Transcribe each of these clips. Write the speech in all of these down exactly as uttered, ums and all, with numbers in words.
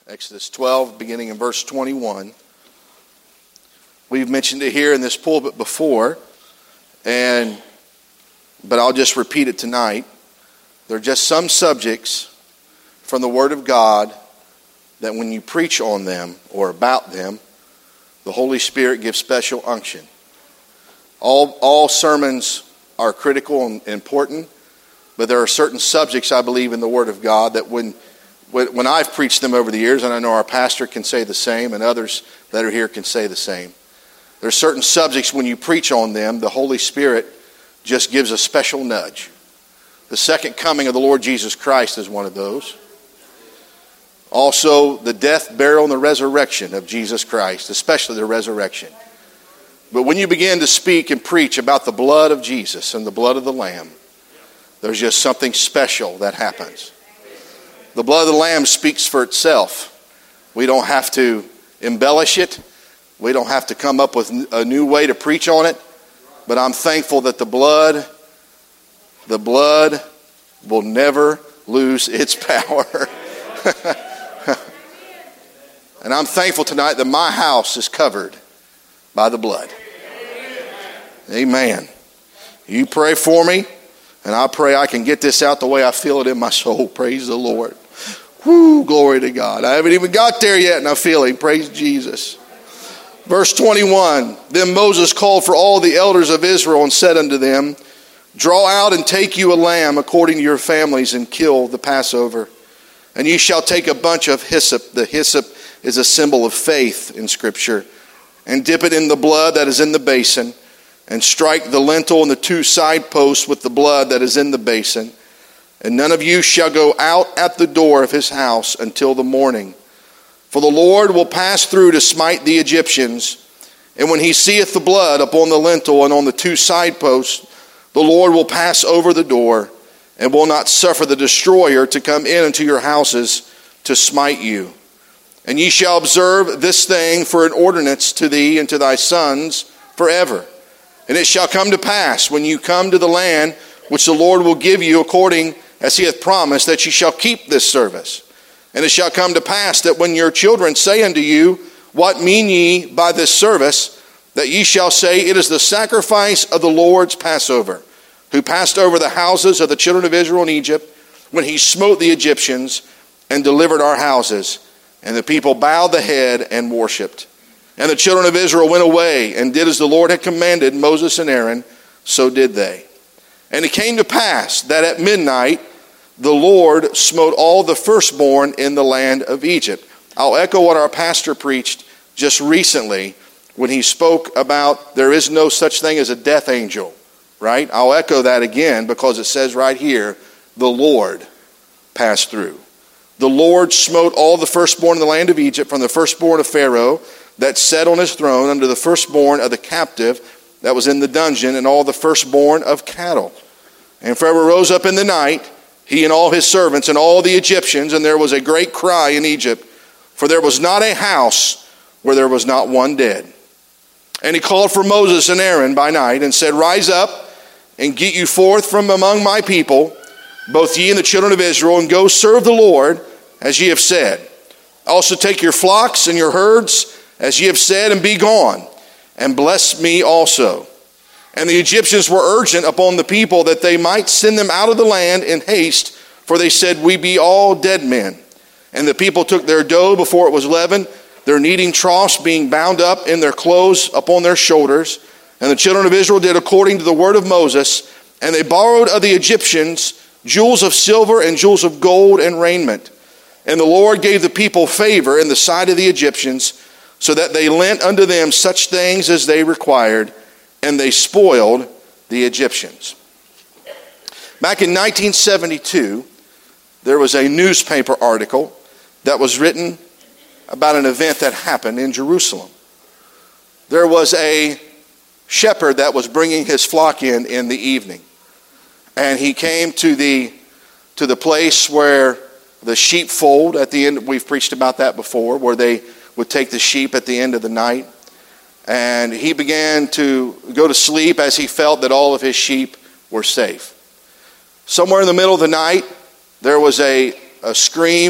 Exodus twelve, beginning in verse twenty-one. We've mentioned it here in this pulpit before, and but I'll just repeat it tonight. There are just some subjects from the Word of God that when you preach on them or about them, the Holy Spirit gives special unction. All, all sermons are critical and important, but there are certain subjects, I believe, in the Word of God that when when I've preached them over the years, and I know our pastor can say the same, and others that are here can say the same, there are certain subjects when you preach on them, the Holy Spirit just gives a special nudge. The second coming of the Lord Jesus Christ is one of those. Also, the death, burial, and the resurrection of Jesus Christ, especially the resurrection. But when you begin to speak and preach about the blood of Jesus and the blood of the Lamb, there's just something special that happens. The blood of the Lamb speaks for itself. We don't have to embellish it. We don't have to come up with a new way to preach on it. But I'm thankful that the blood, the blood will never lose its power. And I'm thankful tonight that my house is covered by the blood. Amen. You pray for me, and I pray I can get this out the way I feel it in my soul. Praise the Lord. Whoo, glory to God. I haven't even got there yet, and I feel it. Praise Jesus. Verse twenty-one, Then Moses called for all the elders of Israel and said unto them, Draw out and take you a lamb according to your families and kill the Passover. And ye shall take a bunch of hyssop. The hyssop is a symbol of faith in Scripture. And dip it in the blood that is in the basin. And strike the lintel and the two side posts with the blood that is in the basin. And none of you shall go out at the door of his house until the morning. For the Lord will pass through to smite the Egyptians. And when he seeth the blood upon the lintel and on the two side posts, the Lord will pass over the door and will not suffer the destroyer to come in into your houses to smite you. And ye shall observe this thing for an ordinance to thee and to thy sons forever. And it shall come to pass when you come to the land which the Lord will give you according as he hath promised, that ye shall keep this service. And it shall come to pass that when your children say unto you, What mean ye by this service? That ye shall say, It is the sacrifice of the Lord's Passover, who passed over the houses of the children of Israel in Egypt, when he smote the Egyptians and delivered our houses. And the people bowed the head and worshipped. And the children of Israel went away and did as the Lord had commanded Moses and Aaron, so did they. And it came to pass that at midnight the Lord smote all the firstborn in the land of Egypt. I'll echo what our pastor preached just recently when he spoke about there is no such thing as a death angel, right? I'll echo that again because it says right here, the Lord passed through. The Lord smote all the firstborn in the land of Egypt, from the firstborn of Pharaoh that sat on his throne, unto the firstborn of the captive that was in the dungeon, and all the firstborn of cattle. And Pharaoh rose up in the night, he and all his servants and all the Egyptians, and there was a great cry in Egypt, for there was not a house where there was not one dead. And he called for Moses and Aaron by night, and said, Rise up, and get you forth from among my people, both ye and the children of Israel, and go serve the Lord, as ye have said. Also take your flocks and your herds, as ye have said, and be gone, and bless me also. And the Egyptians were urgent upon the people that they might send them out of the land in haste, for they said, We be all dead men. And the people took their dough before it was leavened, their kneading troughs being bound up in their clothes upon their shoulders. And the children of Israel did according to the word of Moses, and they borrowed of the Egyptians jewels of silver and jewels of gold and raiment. And the Lord gave the people favor in the sight of the Egyptians, so that they lent unto them such things as they required, and they spoiled the Egyptians. Back in nineteen seventy-two, there was a newspaper article that was written about an event that happened in Jerusalem. There was a shepherd that was bringing his flock in in the evening. And he came to the to the place where the sheepfold at the end, we've preached about that before, where they would take the sheep at the end of the night. And he began to go to sleep as he felt that all of his sheep were safe. Somewhere in the middle of the night, there was a, a scream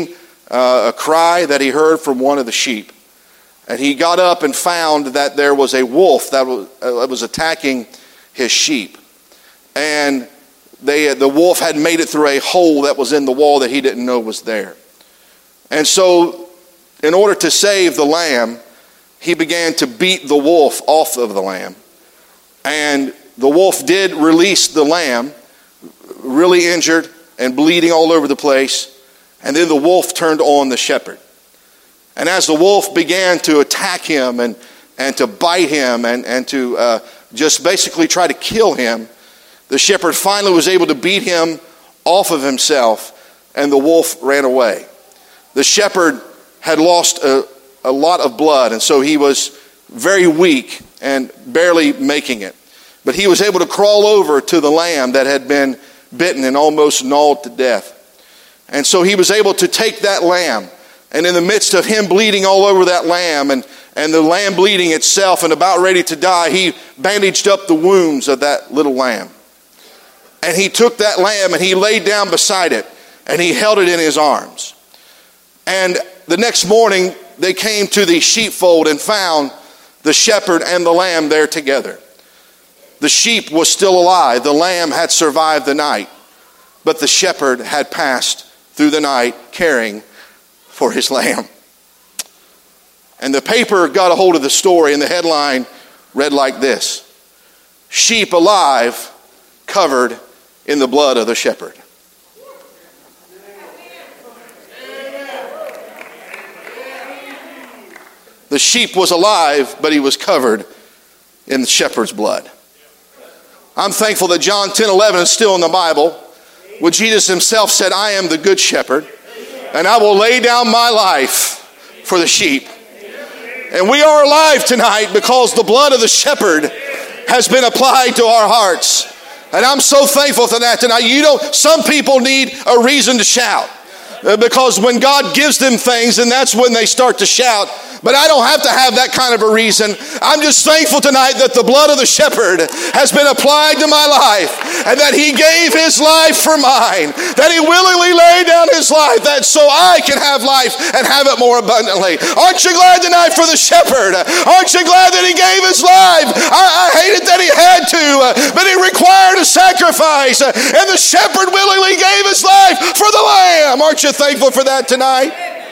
uh, a cry that he heard from one of the sheep. And he got up and found that there was a wolf that was, uh, was attacking his sheep. And they, the wolf had made it through a hole that was in the wall that he didn't know was there. And so, in order to save the lamb, he began to beat the wolf off of the lamb. And the wolf did release the lamb, really injured and bleeding all over the place. And then the wolf turned on the shepherd. And as the wolf began to attack him and, and to bite him and, and to uh, just basically try to kill him, the shepherd finally was able to beat him off of himself, and the wolf ran away. The shepherd had lost a, a lot of blood, and so he was very weak and barely making it. But he was able to crawl over to the lamb that had been bitten and almost gnawed to death. And so he was able to take that lamb, and in the midst of him bleeding all over that lamb and, and the lamb bleeding itself and about ready to die, he bandaged up the wounds of that little lamb. And he took that lamb and he laid down beside it and he held it in his arms. And the next morning they came to the sheepfold and found the shepherd and the lamb there together. The sheep was still alive. The lamb had survived the night, but the shepherd had passed through the night caring for his lamb. And the paper got a hold of the story, and the headline read like this: "Sheep alive, covered in the blood of the shepherd." The sheep was alive, but he was covered in the shepherd's blood. I'm thankful that John ten eleven is still in the Bible, where Jesus himself said, "I am the good shepherd, and I will lay down my life for the sheep." And we are alive tonight because the blood of the shepherd has been applied to our hearts. And I'm so thankful for that tonight. You know, some people need a reason to shout, because when God gives them things, and that's when they start to shout. But I don't have to have that kind of a reason. I'm just thankful tonight that the blood of the shepherd has been applied to my life, and that he gave his life for mine, that he willingly laid down his life that so I can have life and have it more abundantly. Aren't you glad tonight for the shepherd? Aren't you glad that he gave his life? I, I hated that he had to, but it required a sacrifice, and the shepherd willingly gave his life for the lamb. Aren't you thankful for that tonight?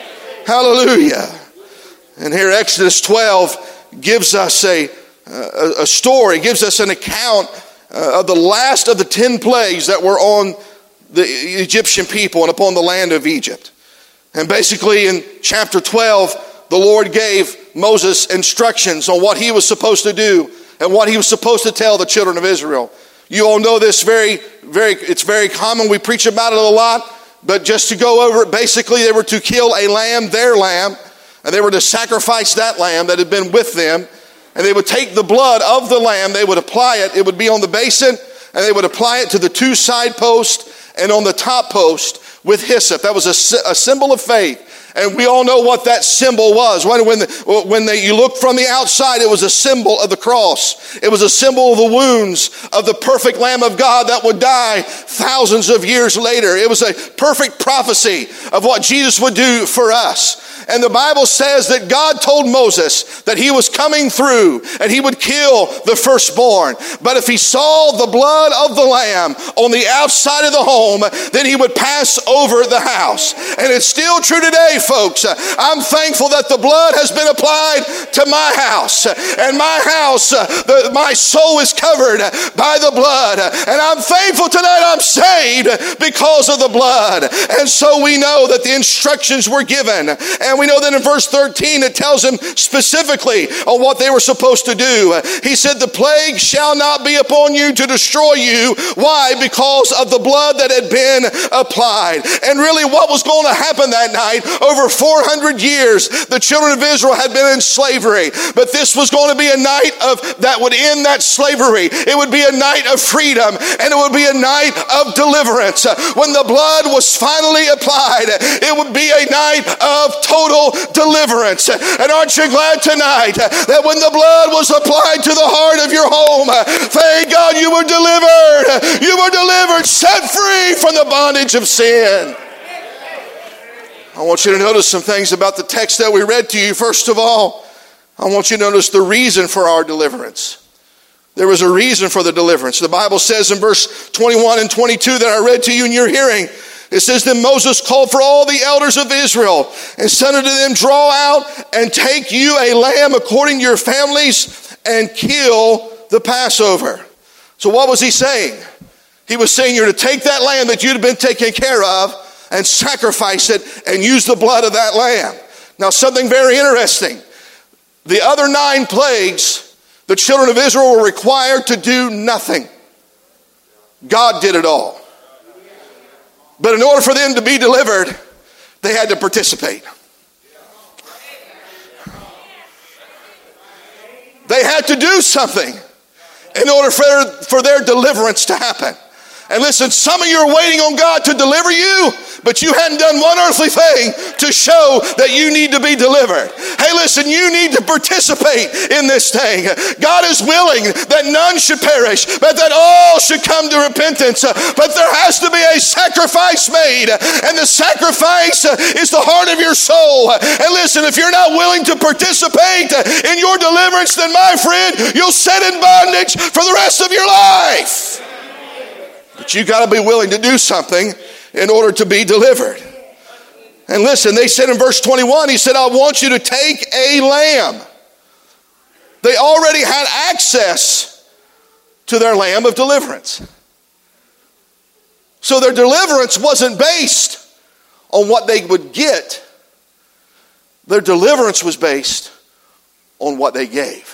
Hallelujah. And here Exodus twelve gives us a, a, a story, gives us an account uh, of the last of the ten plagues that were on the Egyptian people and upon the land of Egypt. And basically in chapter twelve, the Lord gave Moses instructions on what he was supposed to do and what he was supposed to tell the children of Israel. You all know this very, very, it's very common. We preach about it a lot, but just to go over it, basically they were to kill a lamb, their lamb, and they were to sacrifice that lamb that had been with them. And they would take the blood of the lamb, they would apply it. It would be on the basin, and they would apply it to the two side posts and on the top post with hyssop. That was a, a symbol of faith. And we all know what that symbol was. When, when, the, when they, you looked from the outside, it was a symbol of the cross. It was a symbol of the wounds of the perfect Lamb of God that would die thousands of years later. It was a perfect prophecy of what Jesus would do for us. And the Bible says that God told Moses that he was coming through and he would kill the firstborn. But if he saw the blood of the lamb on the outside of the home, then he would pass over the house. And it's still true today, folks. I'm thankful that the blood has been applied to my house. And my house, the, my soul is covered by the blood. And I'm thankful tonight I'm saved because of the blood. And so we know that the instructions were given. And we know that in verse thirteen it tells them specifically on what they were supposed to do. He said, "The plague shall not be upon you to destroy you." Why? Because of the blood that had been applied. And really what was going to happen that night, over four hundred years, the children of Israel had been in slavery. But this was going to be a night of that would end that slavery. It would be a night of freedom, and it would be a night of deliverance. When the blood was finally applied, it would be a night of total deliverance. And aren't you glad tonight that when the blood was applied to the heart of your home, thank God you were delivered. You were delivered, set free from the bondage of sin. I want you to notice some things about the text that we read to you. First of all, I want you to notice the reason for our deliverance. There was a reason for the deliverance. The Bible says in verse twenty-one and twenty-two that I read to you in your hearing, it says, then Moses called for all the elders of Israel and said unto them, draw out and take you a lamb according to your families and kill the Passover. So what was he saying? He was saying you're to take that lamb that you'd been taken care of and sacrifice it and use the blood of that lamb. Now something very interesting. The other nine plagues, the children of Israel were required to do nothing. God did it all. But in order for them to be delivered, they had to participate. They had to do something in order for, for their deliverance to happen. And listen, some of you are waiting on God to deliver you, but you hadn't done one earthly thing to show that you need to be delivered. Hey, listen, you need to participate in this thing. God is willing that none should perish, but that all should come to repentance. But there has to be a sacrifice made, and the sacrifice is the heart of your soul. And listen, if you're not willing to participate in your deliverance, then my friend, you'll sit in bondage for the rest of your life. But you got to be willing to do something in order to be delivered. And listen, they said in verse twenty-one, he said, I want you to take a lamb. They already had access to their lamb of deliverance. So their deliverance wasn't based on what they would get. Their deliverance was based on what they gave.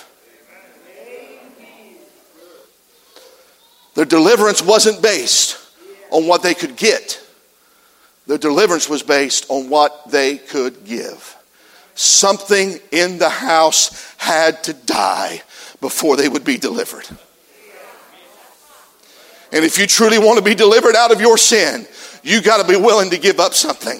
Their deliverance wasn't based on what they could get. Their deliverance was based on what they could give. Something in the house had to die before they would be delivered. And if you truly want to be delivered out of your sin, you got to be willing to give up something.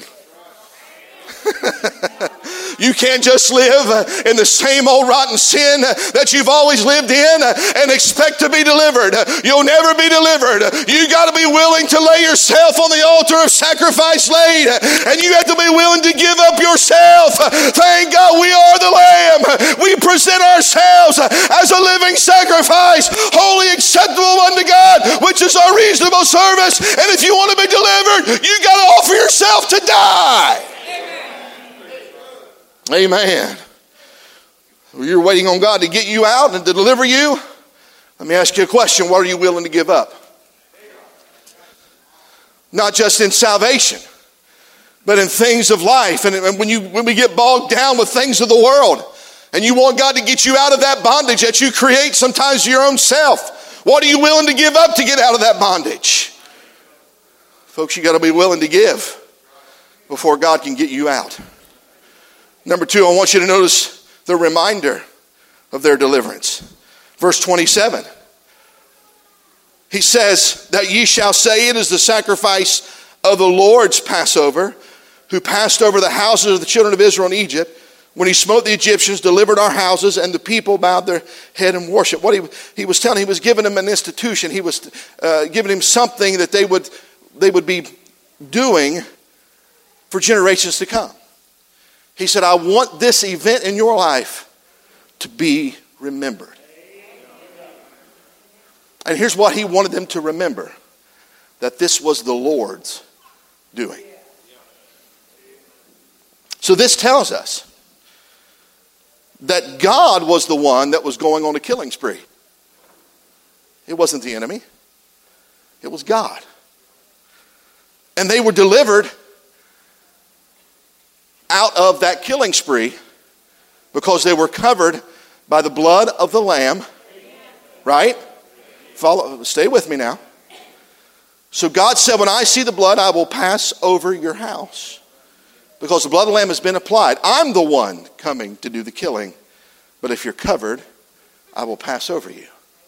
You can't just live in the same old rotten sin that you've always lived in and expect to be delivered. You'll never be delivered. You got to be willing to lay yourself on the altar of sacrifice laid, and you have to be willing to give up yourself. Thank God we are the Lamb. We present ourselves as a living sacrifice, holy, acceptable unto God, which is our reasonable service. And if you want to be delivered, you got to offer yourself to die. Amen. You're waiting on God to get you out and to deliver you. Let me ask you a question. What are you willing to give up? Not just in salvation, but in things of life. And when you when we get bogged down with things of the world, and you want God to get you out of that bondage that you create sometimes your own self, what are you willing to give up to get out of that bondage? Folks, you got to be willing to give before God can get you out. Number two, I want you to notice the reminder of their deliverance. Verse twenty-seven. He says that ye shall say it is the sacrifice of the Lord's Passover, who passed over the houses of the children of Israel in Egypt, when he smote the Egyptians, delivered our houses, and the people bowed their head and worship. What he, he was telling, he was giving them an institution. He was uh, giving him something that they would, they would be doing for generations to come. He said, I want this event in your life to be remembered. And here's what he wanted them to remember. That this was the Lord's doing. So this tells us that God was the one that was going on a killing spree. It wasn't the enemy. It was God. And they were delivered out of that killing spree because they were covered by the blood of the Lamb. Right? Follow, stay with me now. So God said, when I see the blood, I will pass over your house. Because the blood of the Lamb has been applied. I'm the one coming to do the killing. But if you're covered, I will pass over you.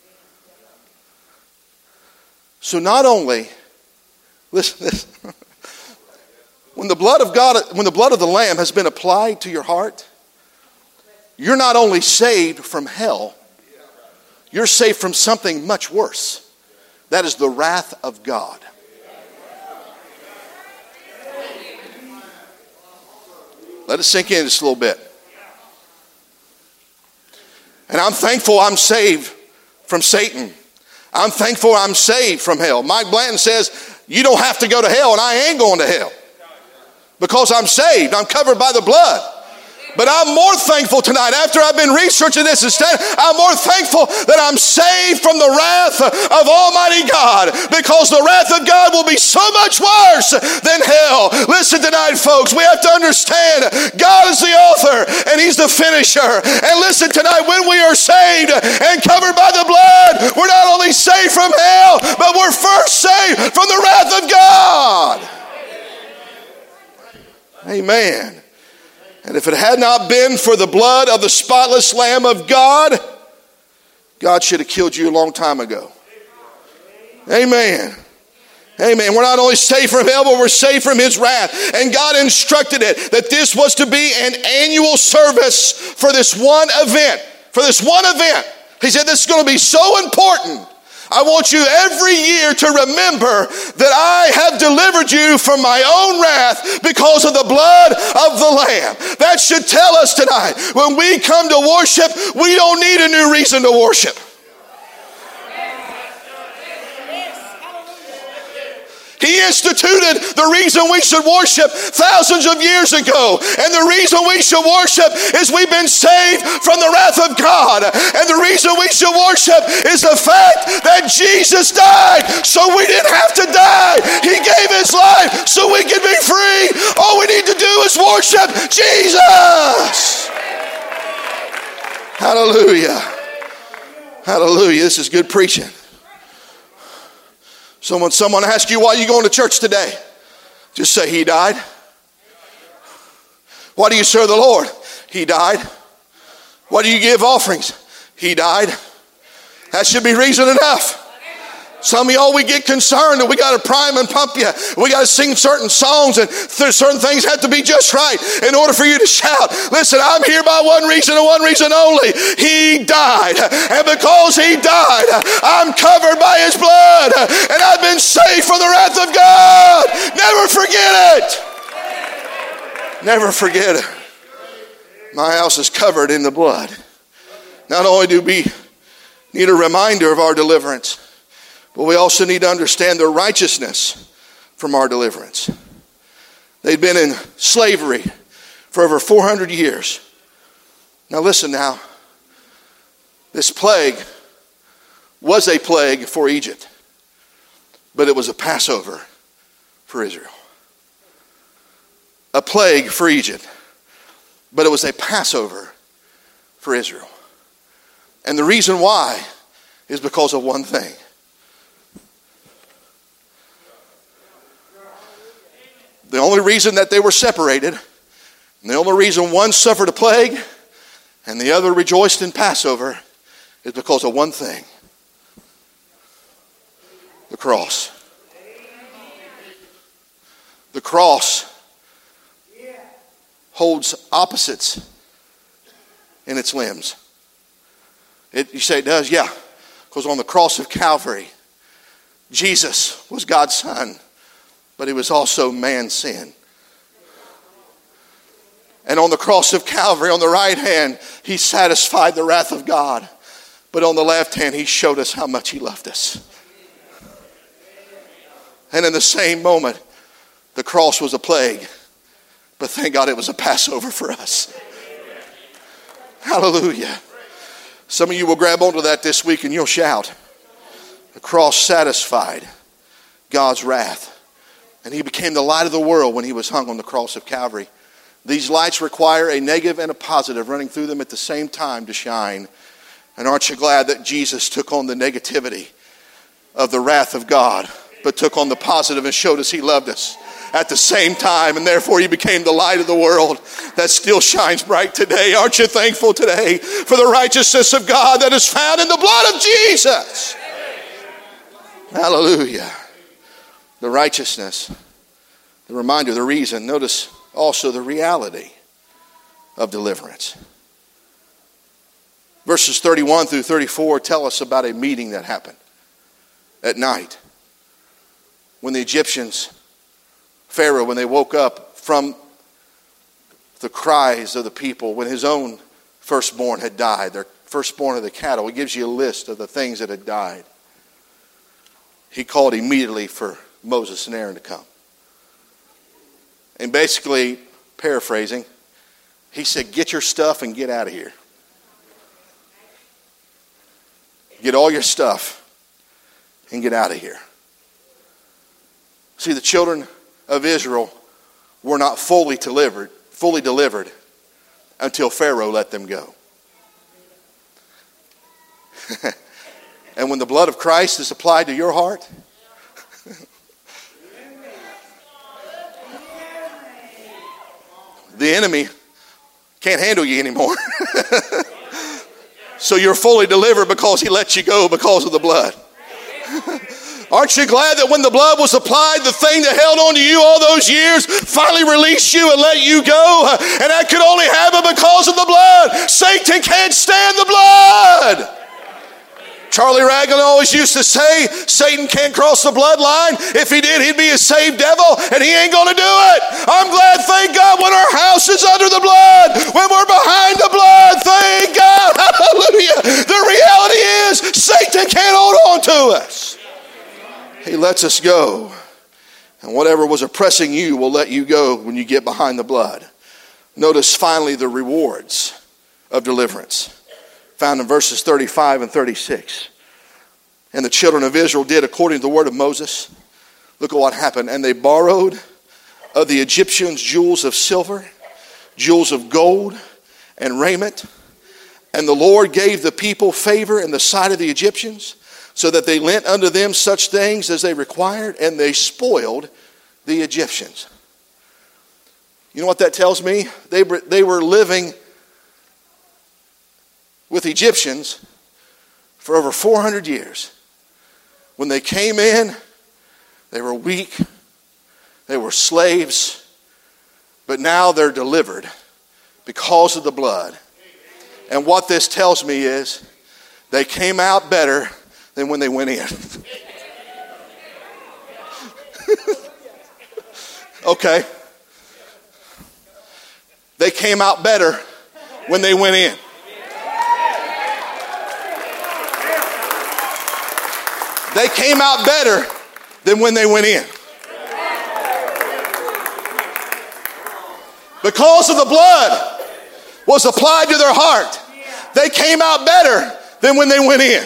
So not only, listen, listen. When the blood of God, when the blood of the Lamb has been applied to your heart, you're not only saved from hell, you're saved from something much worse. That is the wrath of God. Let it sink in just a little bit. And I'm thankful I'm saved from Satan. I'm thankful I'm saved from hell. Mike Blanton says, you don't have to go to hell, and I ain't going to hell. Because I'm saved. I'm covered by the blood. But I'm more thankful tonight, after I've been researching this instead, I'm more thankful that I'm saved from the wrath of Almighty God, because the wrath of God will be so much worse than hell. Listen tonight, folks, we have to understand God is the author and He's the finisher. And listen tonight, when we are saved and covered by the blood, we're not only saved from hell, but we're first saved from the wrath of God. Amen. And if it had not been for the blood of the spotless Lamb of God, God should have killed you a long time ago. Amen. Amen. We're not only saved from hell, but we're saved from His wrath. And God instructed it that this was to be an annual service for this one event. For this one event. He said this is going to be so important. I want you every year to remember that I have delivered you from my own wrath because of the blood of the Lamb. That should tell us tonight, when we come to worship, we don't need a new reason to worship. He instituted the reason we should worship thousands of years ago. And the reason we should worship is we've been saved from the wrath of God. And the reason we should worship is the fact that Jesus died so we didn't have to die. He gave His life so we could be free. All we need to do is worship Jesus. Hallelujah. Hallelujah. This is good preaching. So when someone asks you, why are you going to church today? Just say, He died. Why do you serve the Lord? He died. Why do you give offerings? He died. That should be reason enough. Some of y'all, we get concerned and we got to prime and pump you. We got to sing certain songs, and certain things have to be just right in order for you to shout. Listen, I'm here by one reason and one reason only. He died. And because He died, I'm covered by His blood. And I've been saved from the wrath of God. Never forget it. Never forget it. My house is covered in the blood. Not only do we need a reminder of our deliverance, but we also need to understand the righteousness from our deliverance. They'd been in slavery for over four hundred years. Now listen now. This plague was a plague for Egypt, but it was a Passover for Israel. A plague for Egypt, but it was a Passover for Israel. And the reason why is because of one thing. The only reason that they were separated, and the only reason one suffered a plague and the other rejoiced in Passover, is because of one thing. The cross. The cross holds opposites in its limbs. It, you say it does? Yeah. Because on the cross of Calvary, Jesus was God's Son, but He was also man's sin. And on the cross of Calvary, on the right hand, He satisfied the wrath of God. But on the left hand, He showed us how much He loved us. And in the same moment, the cross was a plague. But thank God it was a Passover for us. Hallelujah. Some of you will grab onto that this week and you'll shout. The cross satisfied God's wrath. And He became the light of the world when He was hung on the cross of Calvary. These lights require a negative and a positive running through them at the same time to shine. And aren't you glad that Jesus took on the negativity of the wrath of God, but took on the positive and showed us He loved us at the same time, and therefore He became the light of the world that still shines bright today. Aren't you thankful today for the righteousness of God that is found in the blood of Jesus? Hallelujah. The righteousness, the reminder, the reason. Notice also the reality of deliverance. Verses thirty-one through thirty-four tell us about a meeting that happened at night when the Egyptians, Pharaoh, when they woke up from the cries of the people when his own firstborn had died, their firstborn of the cattle. He gives you a list of the things that had died. He called immediately for Moses and Aaron to come. And basically, paraphrasing, he said, get your stuff and get out of here. Get all your stuff and get out of here. See, the children of Israel were not fully delivered, fully delivered until Pharaoh let them go. And when the blood of Christ is applied to your heart, the enemy can't handle you anymore. So you're fully delivered because he let you go because of the blood. Aren't you glad that when the blood was applied, the thing that held on to you all those years finally released you and let you go? And that could only happen because of the blood. Satan can't stand the blood. Charlie Ragland always used to say, Satan can't cross the bloodline. If he did, he'd be a saved devil, and he ain't going to do it. I'm glad, thank God, when our house is under the blood, when we're behind the blood, thank God, hallelujah. The reality is, Satan can't hold on to us. He lets us go. And whatever was oppressing you will let you go when you get behind the blood. Notice finally the rewards of deliverance, found in verses thirty-five and thirty-six. And the children of Israel did according to the word of Moses. Look at what happened. And they borrowed of the Egyptians jewels of silver, jewels of gold, and raiment. And the Lord gave the people favor in the sight of the Egyptians, so that they lent unto them such things as they required, and they spoiled the Egyptians. You know what that tells me? They were, they were living with Egyptians for over four hundred years. When they came in, they were weak, they were slaves, but now they're delivered because of the blood. And what this tells me is they came out better than when they went in. Okay. They came out better when they went in. They came out better than when they went in. Because of the blood was applied to their heart, they came out better than when they went in.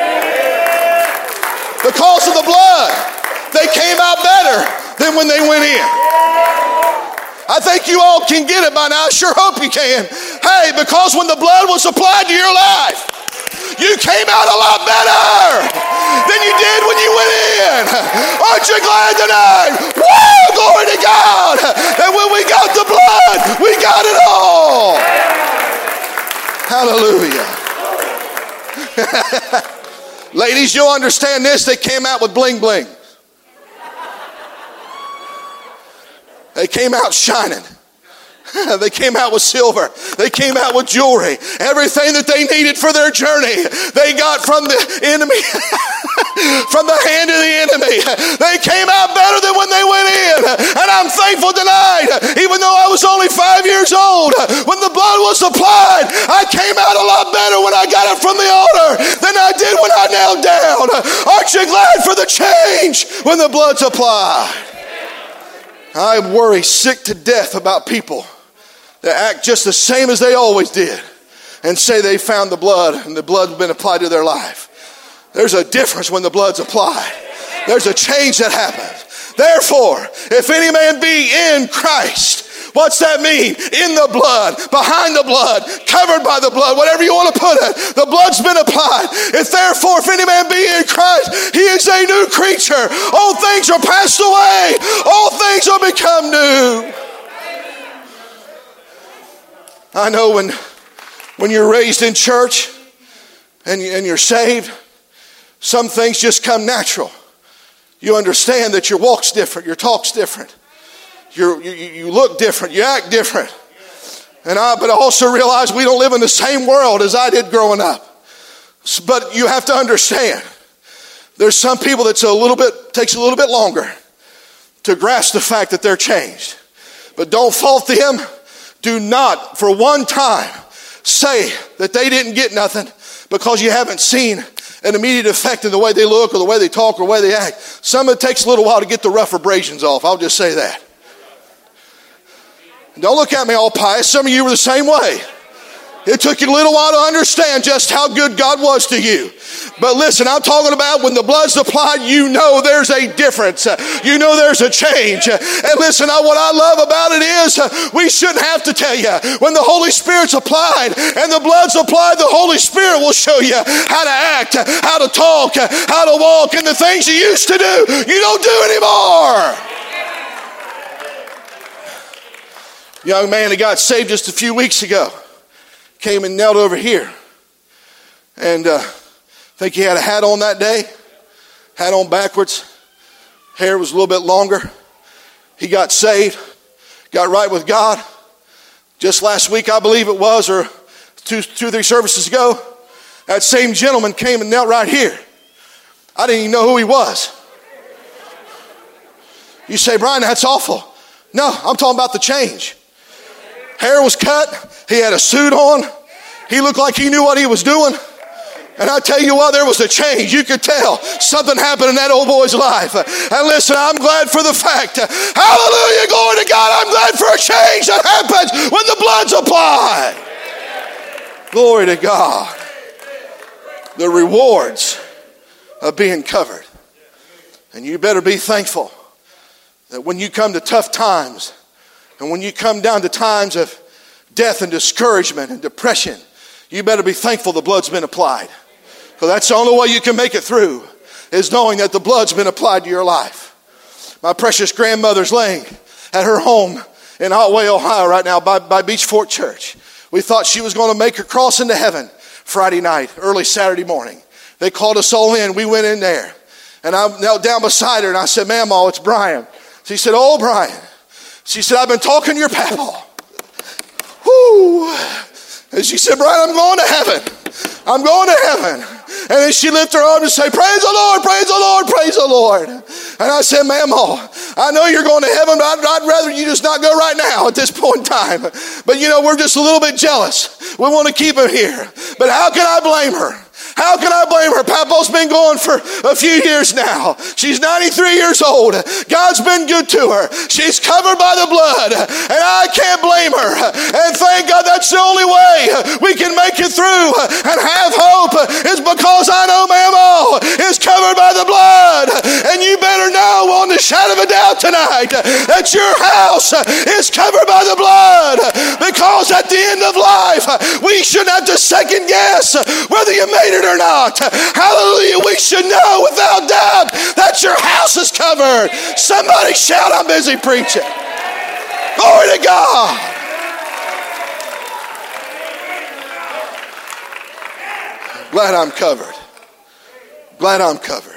Because of the blood, they came out better than when they went in. I think you all can get it by now. I sure hope you can. Hey, because when the blood was applied to your life, you came out a lot better than you did when you went in. Aren't you glad tonight? Woo! Glory to God. And when we got the blood, we got it all. Hallelujah. Ladies, you'll understand this. They came out with bling bling. They came out shining. They came out with silver. They came out with jewelry. Everything that they needed for their journey, they got from the enemy, from the hand of the enemy. They came out better than when they went in. And I'm thankful tonight, even though I was only five years old, when the blood was applied, I came out a lot better when I got it from the altar than I did when I knelt down. Aren't you glad for the change when the blood's applied? I worry sick to death about people that act just the same as they always did and say they found the blood and the blood's been applied to their life. There's a difference when the blood's applied. There's a change that happens. Therefore, if any man be in Christ, what's that mean? In the blood, behind the blood, covered by the blood, whatever you want to put it. The blood's been applied. If therefore, if any man be in Christ, he is a new creature. All things are passed away. All things are become new. I know when, when you're raised in church and, and you're saved, some things just come natural. You understand that your walk's different, your talk's different. You're, you you look different. You act different. And I, but I also realize we don't live in the same world as I did growing up. But you have to understand, there's some people that's a little bit takes a little bit longer to grasp the fact that they're changed. But don't fault them. Do not for one time say that they didn't get nothing because you haven't seen an immediate effect in the way they look or the way they talk or the way they act. Some of it takes a little while to get the rough abrasions off. I'll just say that. Don't look at me all pious. Some of you were the same way. It took you a little while to understand just how good God was to you. But listen, I'm talking about when the blood's applied, you know there's a difference. You know there's a change. And listen, what I love about it is we shouldn't have to tell you. When the Holy Spirit's applied and the blood's applied, the Holy Spirit will show you how to act, how to talk, how to walk, and the things you used to do, you don't do anymore. Young man that got saved just a few weeks ago came and knelt over here. And uh, I think he had a hat on that day. Hat on backwards. Hair was a little bit longer. He got saved. Got right with God. Just last week, I believe it was, or two, two or three services ago, that same gentleman came and knelt right here. I didn't even know who he was. You say, Brian, that's awful. No, I'm talking about the change. Hair was cut. He had a suit on. He looked like he knew what he was doing. And I tell you what, there was a change. You could tell something happened in that old boy's life. And listen, I'm glad for the fact. Hallelujah, glory to God. I'm glad for a change that happens when the blood's applied. Glory to God. The rewards of being covered. And you better be thankful that when you come to tough times, and when you come down to times of death and discouragement and depression, you better be thankful the blood's been applied. Because that's the only way you can make it through, is knowing that the blood's been applied to your life. My precious grandmother's laying at her home in Otway, Ohio right now by, by Beach Fort Church. We thought she was going to make her cross into heaven Friday night, early Saturday morning. They called us all in. We went in there. And I knelt down beside her and I said, Mamaw, it's Brian. She said, oh, Brian. She said, I've been talking to your papaw. Whoo. And she said, Brian, I'm going to heaven. I'm going to heaven. And then she lifted her arm and said, praise the Lord, praise the Lord, praise the Lord. And I said, Mamaw, I know you're going to heaven, but I'd, I'd rather you just not go right now at this point in time. But you know, we're just a little bit jealous. We want to keep him here. But how can I blame her? How can I blame her? Papa's been gone for a few years now. She's ninety-three years old. God's been good to her. She's covered by the blood, and I can't blame her. And thank God that's the only way we can make it through and have hope is because I know Mamaw is covered by the blood. And you better know on the shadow of a doubt tonight that your house is covered by the blood, because at the end of life, we shouldn't have to second guess whether you made it or not. Hallelujah. We should know without doubt that your house is covered. Somebody shout, I'm busy preaching. Glory to God. Glad I'm covered. Glad I'm covered.